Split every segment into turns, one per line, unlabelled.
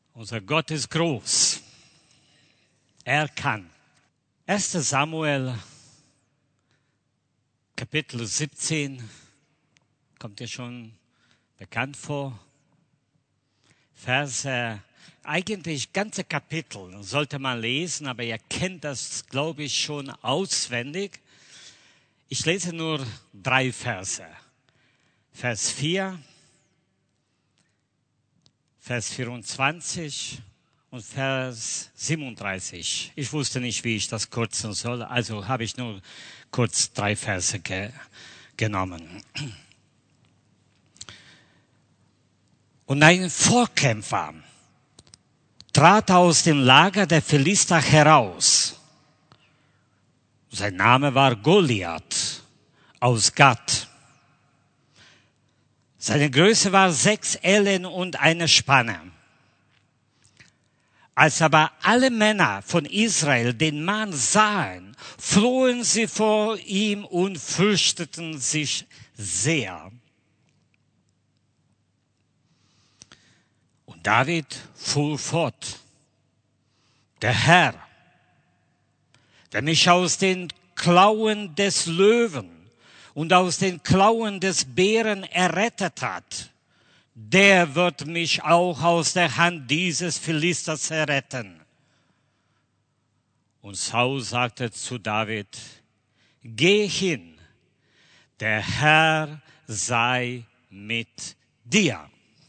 Unser Gott ist groß. Er kann. 1. Samuel, Kapitel 17, kommt dir schon bekannt vor. Verse, eigentlich ganze Kapitel sollte man lesen, aber ihr kennt das, glaube ich, schon auswendig. Ich lese nur 3 Verse. Vers 4, Vers 24 und Vers 37. Ich wusste nicht, wie ich das kürzen soll, also habe ich nur kurz 3 Verse genommen. Und ein Vorkämpfer trat aus dem Lager der Philister heraus. Sein Name war Goliath aus Gath. Seine Größe war 6 Ellen und eine Spanne. Als aber alle Männer von Israel den Mann sahen, flohen sie vor ihm und fürchteten sich sehr. Und David fuhr fort: Der Herr, der mich aus den Klauen des Löwen und aus den Klauen des Bären errettet hat, der wird mich auch aus der Hand dieses Philisters erretten. Und Saul sagte zu David: Geh hin, der Herr sei mit dir.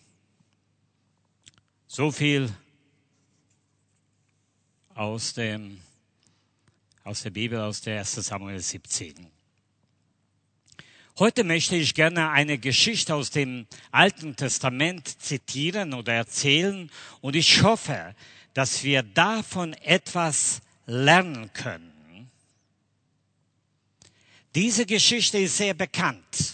So viel aus der Bibel, aus der 1. Samuel 17. Heute möchte ich gerne eine Geschichte aus dem Alten Testament zitieren oder erzählen, und ich hoffe, dass wir davon etwas lernen können. Diese Geschichte ist sehr bekannt.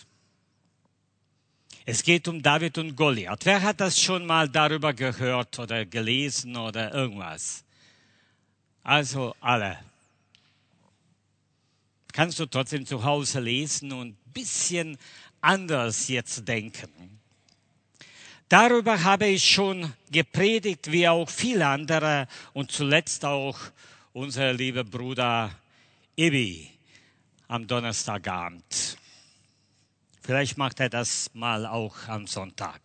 Es geht um David und Goliath. Wer hat das schon mal darüber gehört oder gelesen oder irgendwas? Also alle. Kannst du trotzdem zu Hause lesen und ein bisschen anders jetzt denken. Darüber habe ich schon gepredigt, wie auch viele andere, und zuletzt auch unser lieber Bruder Ibi am Donnerstagabend. Vielleicht macht er das mal auch am Sonntag.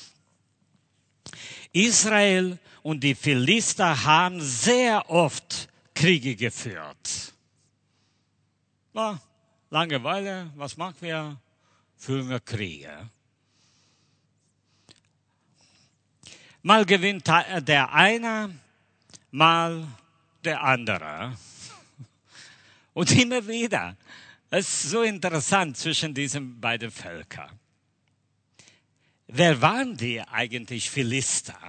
Israel und die Philister haben sehr oft Kriege geführt. Na, Langeweile, was machen wir? Führen wir Kriege. Mal gewinnt der eine, mal der andere. Und immer wieder. Es ist so interessant zwischen diesen beiden Völkern. Wer waren die eigentlich Philister?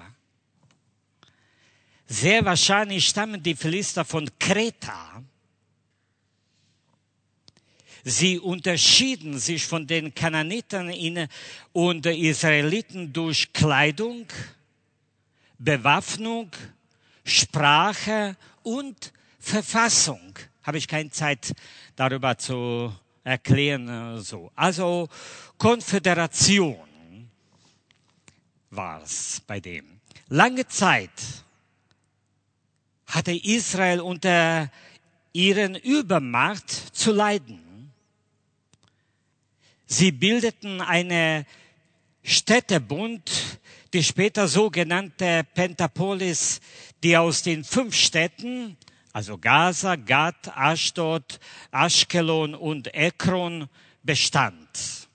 Sehr wahrscheinlich stammen die Philister von Kreta. Sie unterschieden sich von den Kanaanitern und Israeliten durch Kleidung, Bewaffnung, Sprache und Verfassung. Habe ich keine Zeit darüber zu erklären. So. Also Konföderation war es bei dem. Lange Zeit hatte Israel unter ihren Übermacht zu leiden. Sie bildeten eine Städtebund, die später sogenannte Pentapolis, die aus den 5 Städten, also Gaza, Gath, Ashdod, Aschkelon und Ekron, bestand.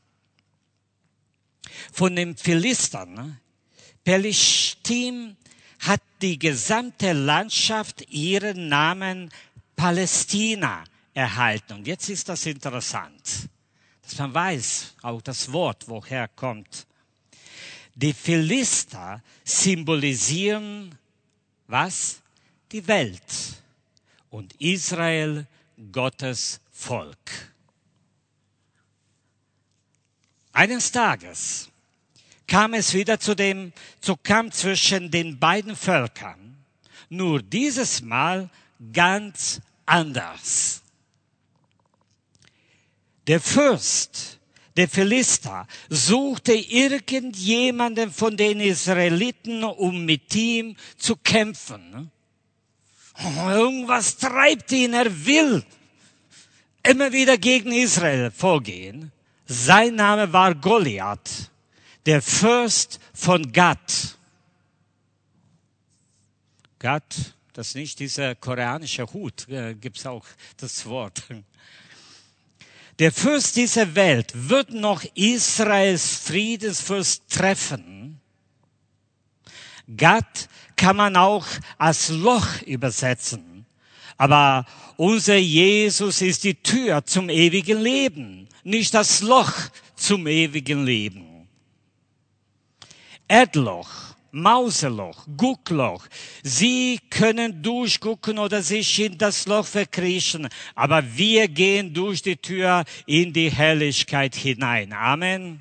Von den Philistern, Pelishtim, hat die gesamte Landschaft ihren Namen Palästina erhalten. Und jetzt ist das interessant, dass man weiß, auch das Wort, woher kommt. Die Philister symbolisieren was? Die Welt. Und Israel, Gottes Volk. Eines Tages kam es wieder zu Kampf zwischen den beiden Völkern. Nur dieses Mal ganz anders. Der Fürst der Philister, suchte irgendjemanden von den Israeliten, um mit ihm zu kämpfen. Irgendwas treibt ihn, er will immer wieder gegen Israel vorgehen. Sein Name war Goliath, der Fürst von Gat. Gat, das ist nicht dieser koreanische Hut, gibt's auch das Wort. Der Fürst dieser Welt wird noch Israels Friedensfürst treffen. Gat kann man auch als Loch übersetzen. Aber unser Jesus ist die Tür zum ewigen Leben, nicht das Loch zum ewigen Leben. Erdloch, Mauseloch, Guckloch, sie können durchgucken oder sich in das Loch verkriechen, aber wir gehen durch die Tür in die Herrlichkeit hinein. Amen.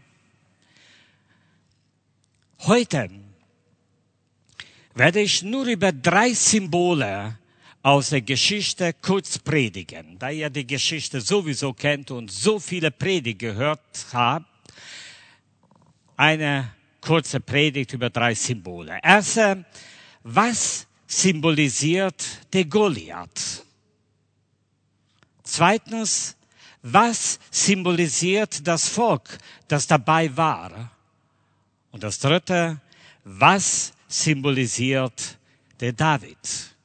Heute werde ich nur über 3 Symbole aus der Geschichte kurz predigen. Da ihr die Geschichte sowieso kennt und so viele Predigten gehört habt, eine kurze Predigt über 3 Symbole. Erste, was symbolisiert der Goliath? Zweitens, was symbolisiert das Volk, das dabei war? Und das dritte, was symbolisiert der David?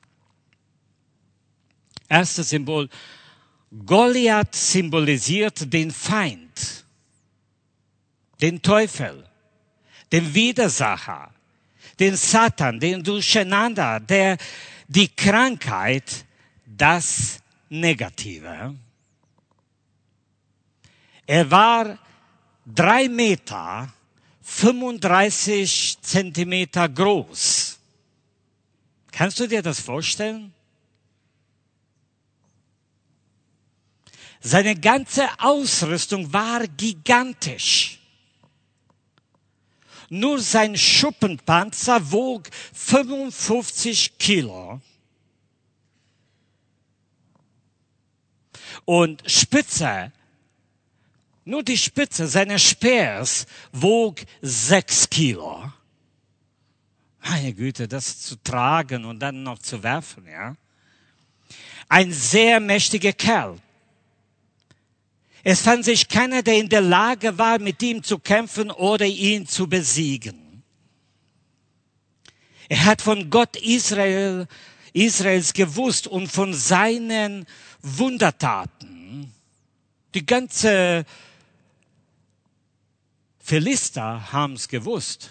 Erstes Symbol, Goliath symbolisiert den Feind, den Teufel, den Widersacher, den Satan, den Durcheinander, die Krankheit, das Negative. Er war 3 Meter, 35 Zentimeter groß. Kannst du dir das vorstellen? Seine ganze Ausrüstung war gigantisch. Nur sein Schuppenpanzer wog 55 Kilo. Und nur die Spitze seines Speers wog 6 Kilo. Meine Güte, das zu tragen und dann noch zu werfen, ja. Ein sehr mächtiger Kerl. Es fand sich keiner, der in der Lage war, mit ihm zu kämpfen oder ihn zu besiegen. Er hat von Gott Israels gewusst und von seinen Wundertaten. Die ganze Philister haben es gewusst.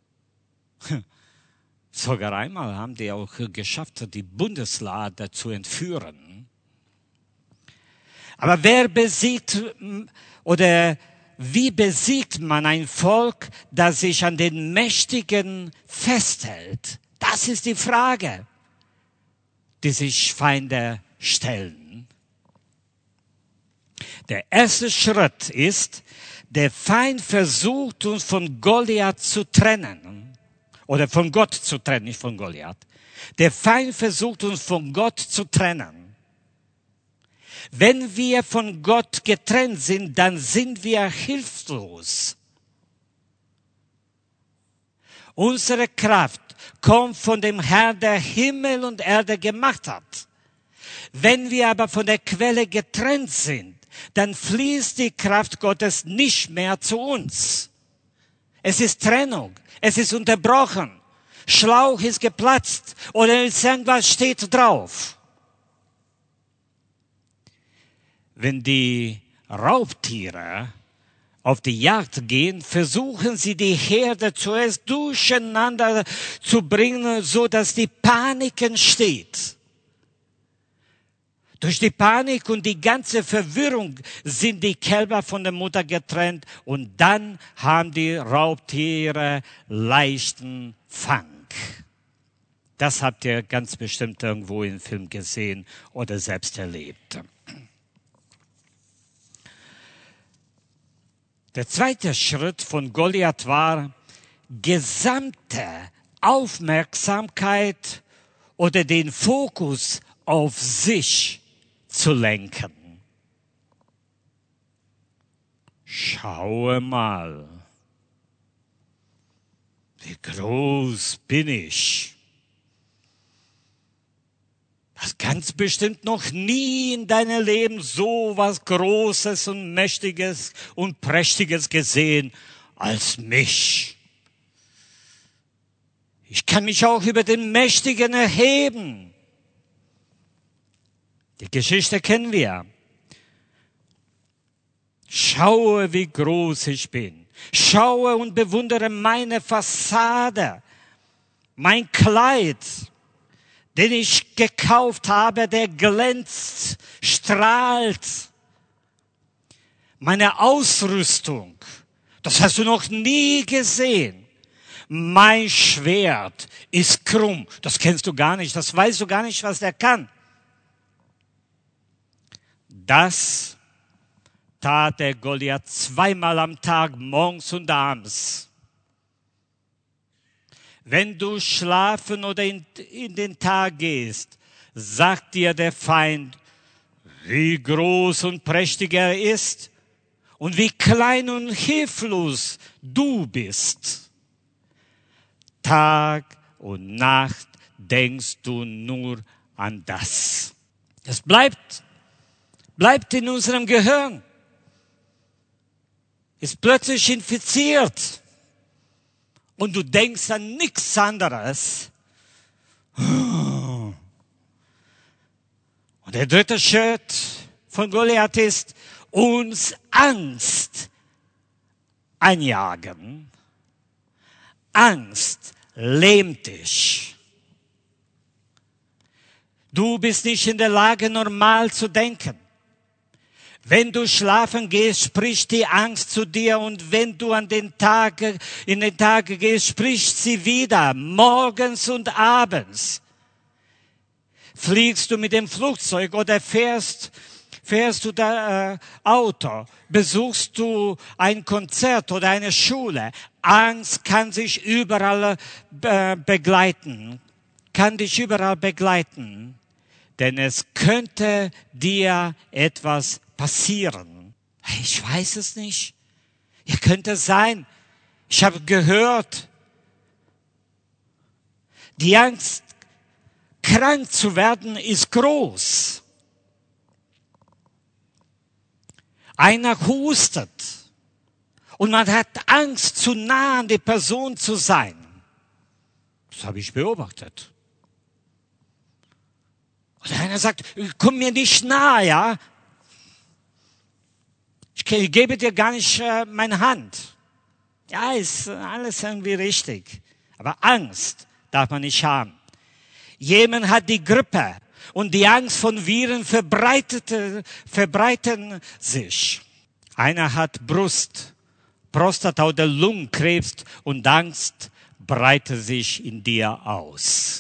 Sogar einmal haben die auch geschafft, die Bundeslade zu entführen. Aber wie besiegt man ein Volk, das sich an den Mächtigen festhält? Das ist die Frage, die sich Feinde stellen. Der erste Schritt ist, der Feind versucht uns von Goliath zu trennen. Oder von Gott zu trennen, nicht von Goliath. Der Feind versucht uns von Gott zu trennen. Wenn wir von Gott getrennt sind, dann sind wir hilflos. Unsere Kraft kommt von dem Herrn, der Himmel und Erde gemacht hat. Wenn wir aber von der Quelle getrennt sind, dann fließt die Kraft Gottes nicht mehr zu uns. Es ist Trennung, es ist unterbrochen, Schlauch ist geplatzt oder irgendwas steht drauf. Wenn die Raubtiere auf die Jagd gehen, versuchen sie die Herde zuerst durcheinander zu bringen, so dass die Panik entsteht. Durch die Panik und die ganze Verwirrung sind die Kälber von der Mutter getrennt und dann haben die Raubtiere leichten Fang. Das habt ihr ganz bestimmt irgendwo im Film gesehen oder selbst erlebt. Der zweite Schritt von Goliath war, gesamte Aufmerksamkeit oder den Fokus auf sich zu lenken. Schaue mal, wie groß bin ich. Du hast ganz bestimmt noch nie in deinem Leben so was Großes und Mächtiges und Prächtiges gesehen als mich. Ich kann mich auch über den Mächtigen erheben. Die Geschichte kennen wir. Schaue, wie groß ich bin. Schaue und bewundere meine Fassade, mein Kleid, den ich gekauft habe, der glänzt, strahlt. Meine Ausrüstung, das hast du noch nie gesehen. Mein Schwert ist krumm. Das kennst du gar nicht. Das weißt du gar nicht, was der kann. Das tat der Goliath 2-mal am Tag, morgens und abends. Wenn du schlafen oder in den Tag gehst, sagt dir der Feind, wie groß und prächtig er ist und wie klein und hilflos du bist. Tag und Nacht denkst du nur an das. Das bleibt in unserem Gehirn. Ist plötzlich infiziert. Und du denkst an nichts anderes. Und der dritte Schritt von Goliath ist, uns Angst einjagen. Angst lähmt dich. Du bist nicht in der Lage, normal zu denken. Wenn du schlafen gehst, spricht die Angst zu dir, und wenn du in den Tag gehst, spricht sie wieder, morgens und abends. Fliegst du mit dem Flugzeug oder fährst du da Auto, besuchst du ein Konzert oder eine Schule, Angst kann dich überall begleiten, denn es könnte dir etwas passieren. Ich weiß es nicht. Ja, könnte sein. Ich habe gehört, die Angst, krank zu werden, ist groß. Einer hustet und man hat Angst, zu nah an die Person zu sein. Das habe ich beobachtet. Und einer sagt, komm mir nicht nah, ja? Ich gebe dir gar nicht meine Hand. Ja, ist alles irgendwie richtig. Aber Angst darf man nicht haben. Jemand hat die Grippe und die Angst von Viren verbreiten sich. Einer hat Brust, Prostata oder Lungenkrebs und Angst breitet sich in dir aus.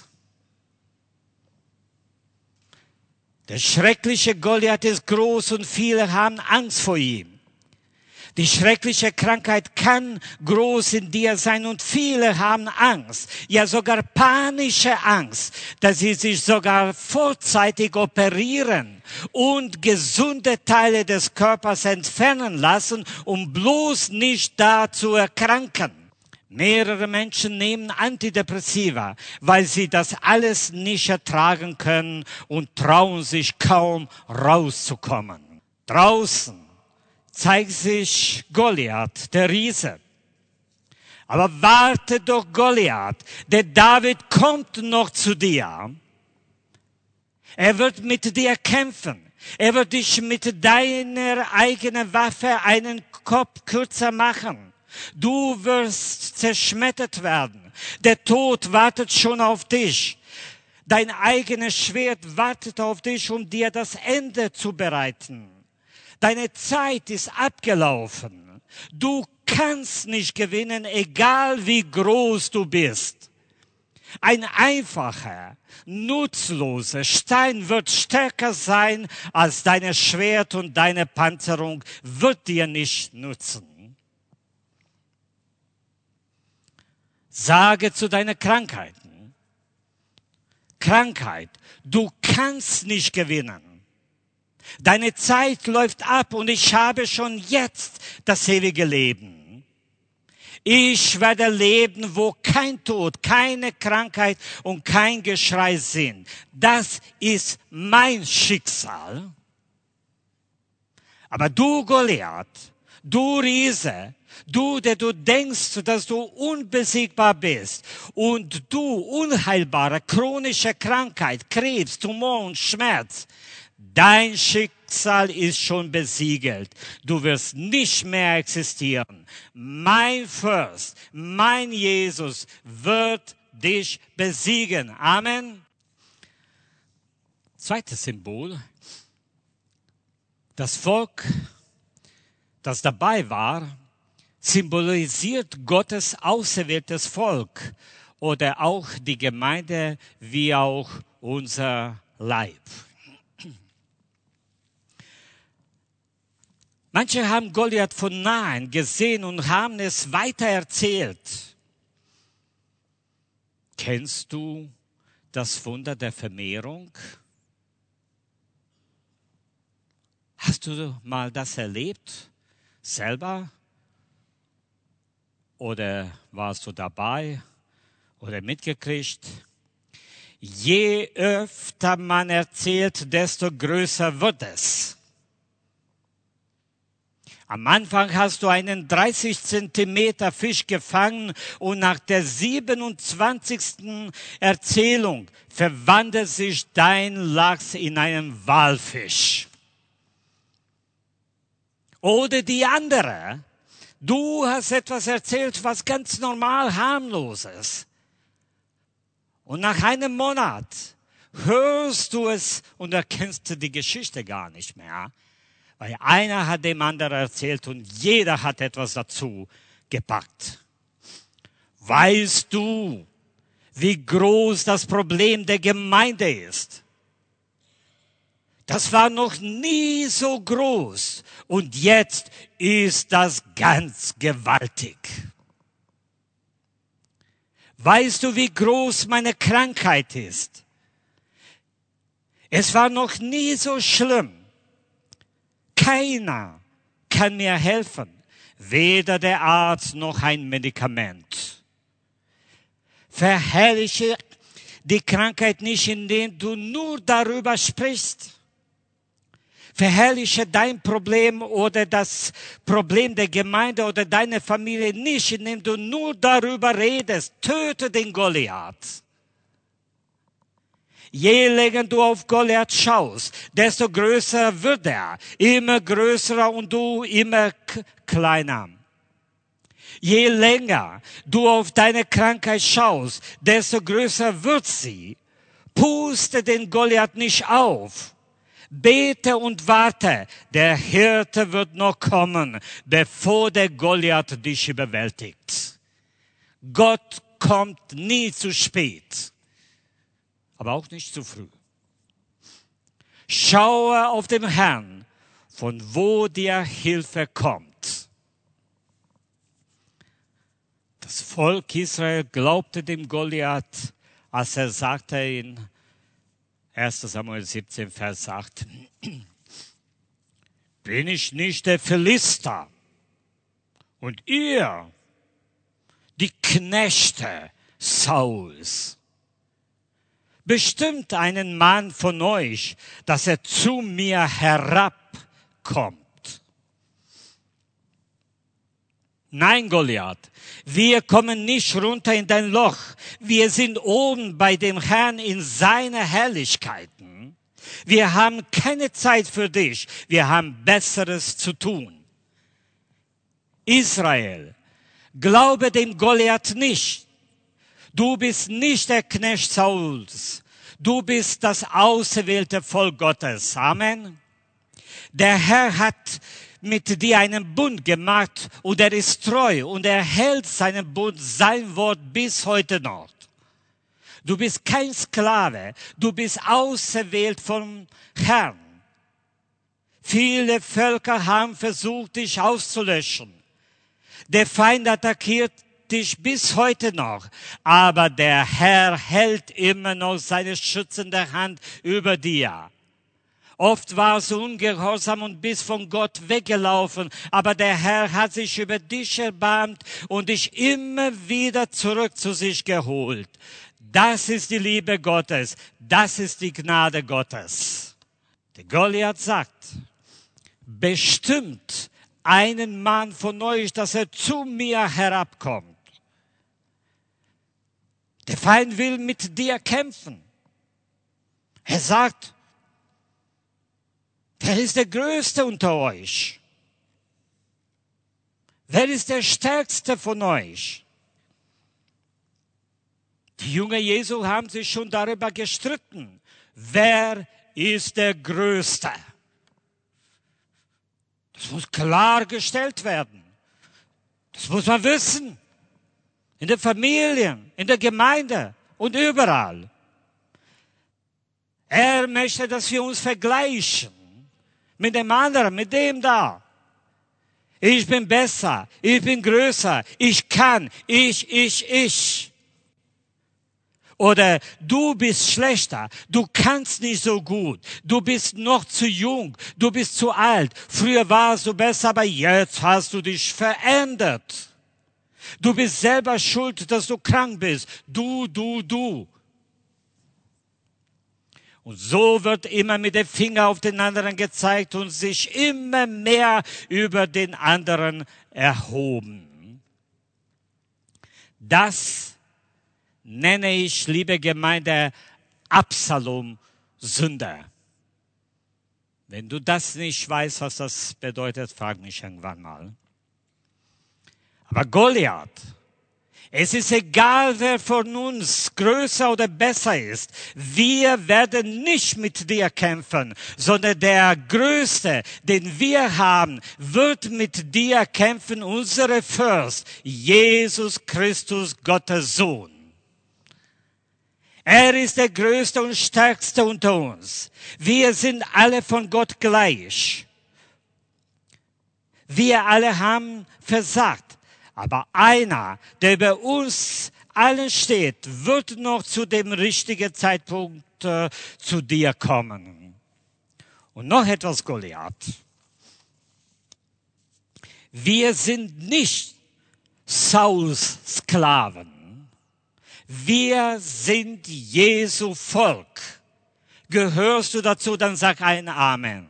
Der schreckliche Goliath ist groß und viele haben Angst vor ihm. Die schreckliche Krankheit kann groß in dir sein und viele haben Angst, ja sogar panische Angst, dass sie sich sogar vorzeitig operieren und gesunde Teile des Körpers entfernen lassen, um bloß nicht da zu erkranken. Mehrere Menschen nehmen Antidepressiva, weil sie das alles nicht ertragen können und trauen sich kaum rauszukommen. Draußen zeigt sich Goliath, der Riese. Aber warte doch, Goliath, der David kommt noch zu dir. Er wird mit dir kämpfen. Er wird dich mit deiner eigenen Waffe einen Kopf kürzer machen. Du wirst zerschmettert werden. Der Tod wartet schon auf dich. Dein eigenes Schwert wartet auf dich, um dir das Ende zu bereiten. Deine Zeit ist abgelaufen. Du kannst nicht gewinnen, egal wie groß du bist. Ein einfacher, nutzloser Stein wird stärker sein als dein Schwert und deine Panzerung wird dir nicht nutzen. Sage zu deinen Krankheiten: Krankheit, du kannst nicht gewinnen. Deine Zeit läuft ab und ich habe schon jetzt das ewige Leben. Ich werde leben, wo kein Tod, keine Krankheit und kein Geschrei sind. Das ist mein Schicksal. Aber du, Goliath, du Riese, du, der du denkst, dass du unbesiegbar bist, und du, unheilbare, chronische Krankheit, Krebs, Tumor und Schmerz, dein Schicksal ist schon besiegelt. Du wirst nicht mehr existieren. Mein Fürst, mein Jesus wird dich besiegen. Amen. Zweites Symbol. Das Volk, das dabei war, symbolisiert Gottes auserwähltes Volk oder auch die Gemeinde wie auch unser Leib. Manche haben Goliath von nahen gesehen und haben es weitererzählt. Kennst du das Wunder der Vermehrung? Hast du mal das erlebt? Selber? Oder warst du dabei? Oder mitgekriegt? Je öfter man erzählt, desto größer wird es. Am Anfang hast du einen 30 Zentimeter Fisch gefangen und nach der 27. Erzählung verwandelt sich dein Lachs in einen Walfisch. Oder die andere. Du hast etwas erzählt, was ganz normal harmlos ist. Und nach einem Monat hörst du es und erkennst die Geschichte gar nicht mehr. Weil einer hat dem anderen erzählt und jeder hat etwas dazu gepackt. Weißt du, wie groß das Problem der Gemeinde ist? Das war noch nie so groß und jetzt ist das ganz gewaltig. Weißt du, wie groß meine Krankheit ist? Es war noch nie so schlimm. Keiner kann mir helfen, weder der Arzt noch ein Medikament. Verherrliche die Krankheit nicht, indem du nur darüber sprichst. Verherrliche dein Problem oder das Problem der Gemeinde oder deiner Familie nicht, indem du nur darüber redest. Töte den Goliath. Je länger du auf Goliath schaust, desto größer wird er. Immer größer und du immer kleiner. Je länger du auf deine Krankheit schaust, desto größer wird sie. Puste den Goliath nicht auf. Bete und warte. Der Hirte wird noch kommen, bevor der Goliath dich überwältigt. Gott kommt nie zu spät. Aber auch nicht zu früh. Schaue auf den Herrn, von wo dir Hilfe kommt. Das Volk Israel glaubte dem Goliath, als er sagte in 1. Samuel 17, Vers 8, bin ich nicht der Philister und ihr, die Knechte Sauls, bestimmt einen Mann von euch, dass er zu mir herabkommt. Nein, Goliath, wir kommen nicht runter in dein Loch. Wir sind oben bei dem Herrn in seiner Herrlichkeiten. Wir haben keine Zeit für dich. Wir haben Besseres zu tun. Israel, glaube dem Goliath nicht. Du bist nicht der Knecht Sauls. Du bist das auserwählte Volk Gottes. Amen. Der Herr hat mit dir einen Bund gemacht und er ist treu und er hält seinen Bund, sein Wort bis heute noch. Du bist kein Sklave. Du bist auserwählt vom Herrn. Viele Völker haben versucht, dich auszulöschen. Der Feind attackiert dich bis heute noch, aber der Herr hält immer noch seine schützende Hand über dir. Oft warst du ungehorsam und bist von Gott weggelaufen, aber der Herr hat sich über dich erbarmt und dich immer wieder zurück zu sich geholt. Das ist die Liebe Gottes, das ist die Gnade Gottes. Der Goliath sagt, bestimmt einen Mann von euch, dass er zu mir herabkommt. Der Feind will mit dir kämpfen. Er sagt, wer ist der Größte unter euch? Wer ist der Stärkste von euch? Die Jünger Jesu haben sich schon darüber gestritten. Wer ist der Größte? Das muss klargestellt werden. Das muss man wissen. In den Familien, in der Gemeinde und überall. Er möchte, dass wir uns vergleichen mit dem anderen, mit dem da. Ich bin besser, ich bin größer, ich kann, ich. Oder du bist schlechter, du kannst nicht so gut, du bist noch zu jung, du bist zu alt. Früher warst du besser, aber jetzt hast du dich verändert. Du bist selber schuld, dass du krank bist. Du. Und so wird immer mit dem Finger auf den anderen gezeigt und sich immer mehr über den anderen erhoben. Das nenne ich, liebe Gemeinde, Absalom-Sünde. Wenn du das nicht weißt, was das bedeutet, frag mich irgendwann mal. Aber Goliath, es ist egal, wer von uns größer oder besser ist. Wir werden nicht mit dir kämpfen, sondern der Größte, den wir haben, wird mit dir kämpfen, unsere Fürst, Jesus Christus, Gottes Sohn. Er ist der Größte und Stärkste unter uns. Wir sind alle von Gott gleich. Wir alle haben versagt. Aber einer, der über uns allen steht, wird noch zu dem richtigen Zeitpunkt zu dir kommen. Und noch etwas, Goliath. Wir sind nicht Sauls Sklaven. Wir sind Jesu Volk. Gehörst du dazu, dann sag ein Amen.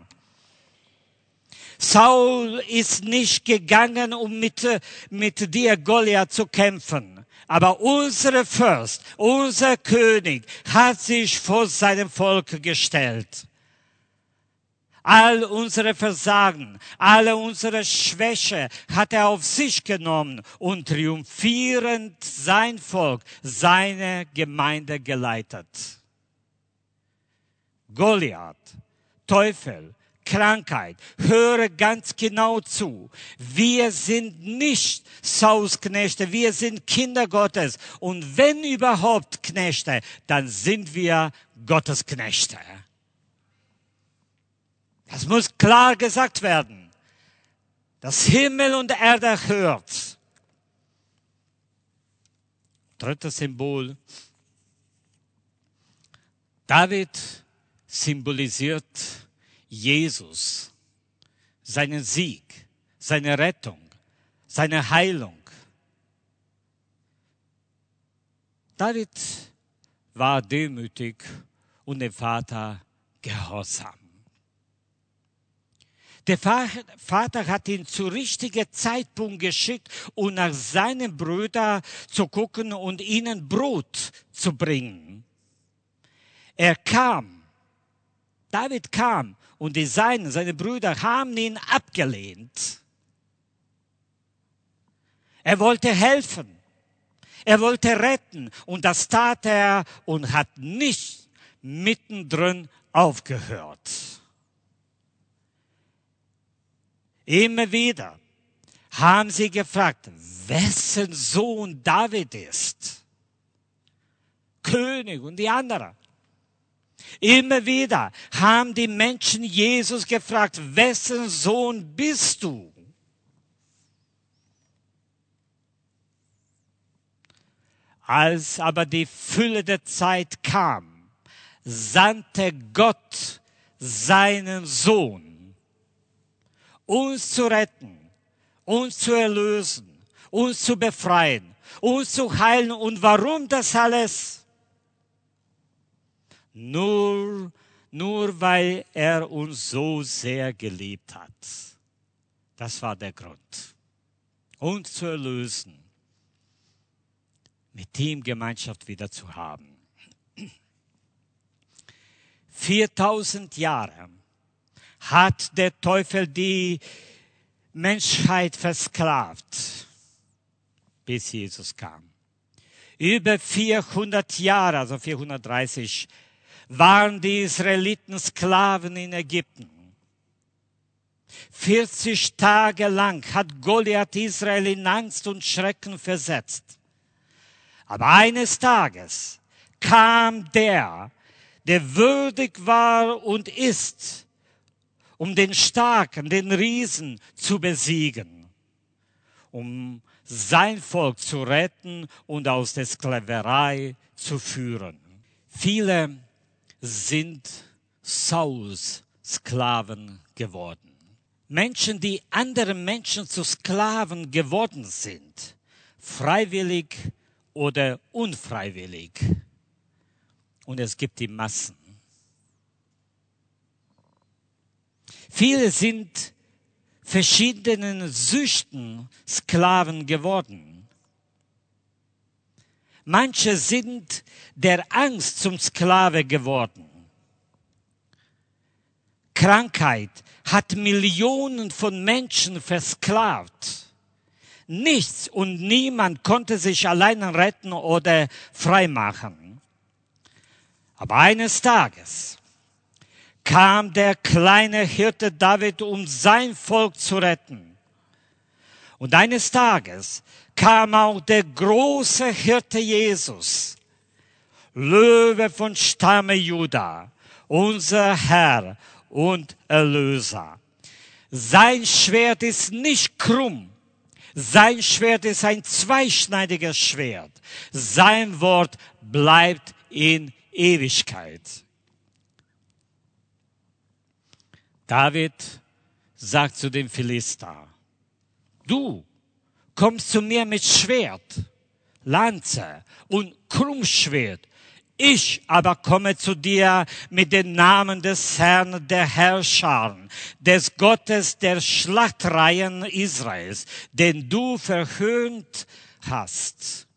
Saul ist nicht gegangen, um mit dir, Goliath, zu kämpfen. Aber unser Fürst, unser König hat sich vor seinem Volk gestellt. All unsere Versagen, alle unsere Schwäche hat er auf sich genommen und triumphierend sein Volk, seine Gemeinde geleitet. Goliath, Teufel, Krankheit, höre ganz genau zu. Wir sind nicht Sauls Knechte, wir sind Kinder Gottes. Und wenn überhaupt Knechte, dann sind wir Gottes Knechte. Das muss klar gesagt werden. Das Himmel und Erde hört. Drittes Symbol. David symbolisiert Jesus, seinen Sieg, seine Rettung, seine Heilung. David war demütig und dem Vater gehorsam. Der Vater hat ihn zu richtigen Zeitpunkt geschickt, um nach seinen Brüdern zu gucken und ihnen Brot zu bringen. David kam und seine Brüder haben ihn abgelehnt. Er wollte helfen. Er wollte retten. Und das tat er und hat nicht mittendrin aufgehört. Immer wieder haben sie gefragt, wessen Sohn David ist. König und die anderen. Immer wieder haben die Menschen Jesus gefragt, wessen Sohn bist du? Als aber die Fülle der Zeit kam, sandte Gott seinen Sohn, uns zu retten, uns zu erlösen, uns zu befreien, uns zu heilen. Und warum das alles? Nur weil er uns so sehr geliebt hat. Das war der Grund. Uns zu erlösen, mit ihm Gemeinschaft wieder zu haben. 4000 Jahre hat der Teufel die Menschheit versklavt, bis Jesus kam. Über 400 Jahre, also 430, waren die Israeliten Sklaven in Ägypten. 40 Tage lang hat Goliath Israel in Angst und Schrecken versetzt. Aber eines Tages kam der würdig war und ist, um den Starken, den Riesen zu besiegen, um sein Volk zu retten und aus der Sklaverei zu führen. Viele sind Sauls Sklaven geworden. Menschen, die anderen Menschen zu Sklaven geworden sind, freiwillig oder unfreiwillig. Und es gibt die Massen. Viele sind verschiedenen Süchten Sklaven geworden. Manche sind der Angst zum Sklave geworden. Krankheit hat Millionen von Menschen versklavt. Nichts und niemand konnte sich allein retten oder freimachen. Aber eines Tages kam der kleine Hirte David, um sein Volk zu retten. Und eines Tages kam auch der große Hirte Jesus, Löwe von Stamme Juda, unser Herr und Erlöser. Sein Schwert ist nicht krumm. Sein Schwert ist ein zweischneidiges Schwert. Sein Wort bleibt in Ewigkeit. David sagt zu dem Philister: Du kommst zu mir mit Schwert, Lanze und Krummschwert. Ich aber komme zu dir mit dem Namen des Herrn der Herrscher, des Gottes der Schlachtreihen Israels, den du verhöhnt hast.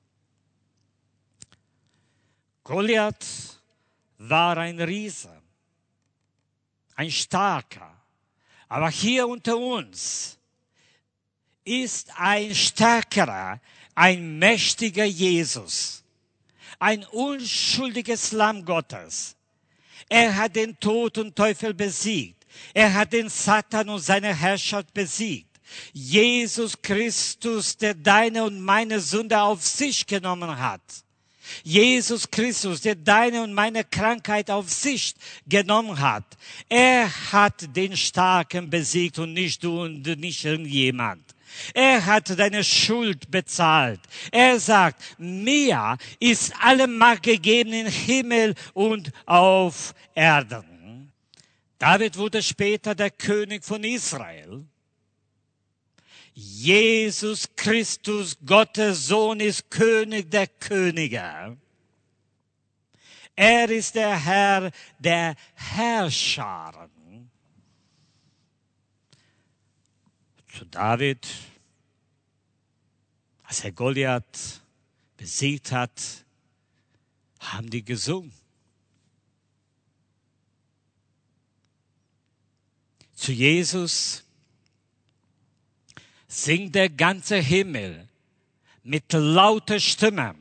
Goliath war ein Riese, ein starker, aber hier unter uns ist ein stärkerer, ein mächtiger Jesus. Ein unschuldiges Lamm Gottes. Er hat den Tod und Teufel besiegt. Er hat den Satan und seine Herrschaft besiegt. Jesus Christus, der deine und meine Sünde auf sich genommen hat. Jesus Christus, der deine und meine Krankheit auf sich genommen hat. Er hat den Starken besiegt und nicht du und nicht irgendjemand. Er hat deine Schuld bezahlt. Er sagt, mir ist alle Macht gegeben im Himmel und auf Erden. David wurde später der König von Israel. Jesus Christus, Gottes Sohn, ist König der Könige. Er ist der Herr der Herrscher. Zu David, als er Goliath besiegt hat, haben die gesungen. Zu Jesus singt der ganze Himmel mit lauter Stimme.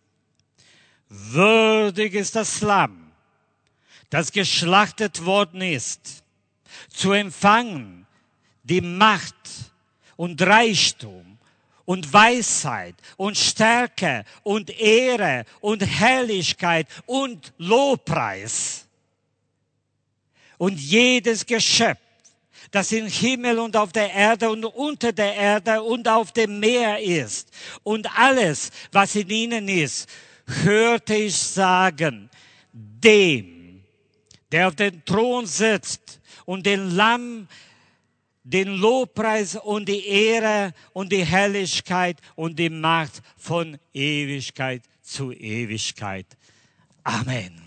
Würdig ist das Lamm, das geschlachtet worden ist, zu empfangen die Macht und Reichtum und Weisheit und Stärke und Ehre und Herrlichkeit und Lobpreis. Und jedes Geschöpf, das im Himmel und auf der Erde und unter der Erde und auf dem Meer ist und alles, was in ihnen ist, hörte ich sagen, dem der auf den Thron sitzt und den Lamm den Lobpreis und die Ehre und die Herrlichkeit und die Macht von Ewigkeit zu Ewigkeit. Amen.